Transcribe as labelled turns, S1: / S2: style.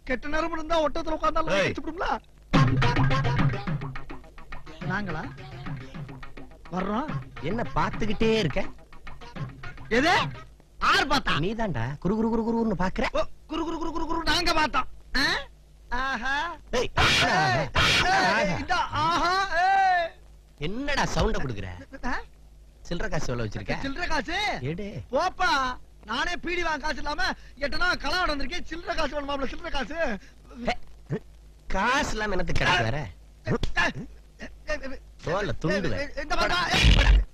S1: கெட்ட நேரம் இருந்தா ஒட்டத்துல உட்கார்ந்தாலும் வச்சுடும்ல. நாங்களா வர்றோம்.
S2: என்ன பாத்துக்கிட்டே இருக்க?
S1: எது ஆறு பார்த்தா?
S2: நீதான்டா குரு குரு குரு குருன்னு பாக்குற.
S1: குரு குரு குரு குரு குரு நாங்க பார்த்தோம். ஆஹா
S2: என்னடா சவுண்ட குடுக்குற? சில்லற காசு எவ்வளவு வச்சிருக்க?
S1: சில்லற காசு
S2: எடு
S1: போப்பா. நானே பீடி வாங்க காசு இல்லாம எட்டனா கலாட வந்திருக்கேன். சில்லற காசு வேணுமாம்ல? சில்லற காசு
S2: காசு இல்லாம என்னத்துக்கு கிடக்கு வேற? தோல்ல துண்டுவேன்.
S1: இந்த பாத்தா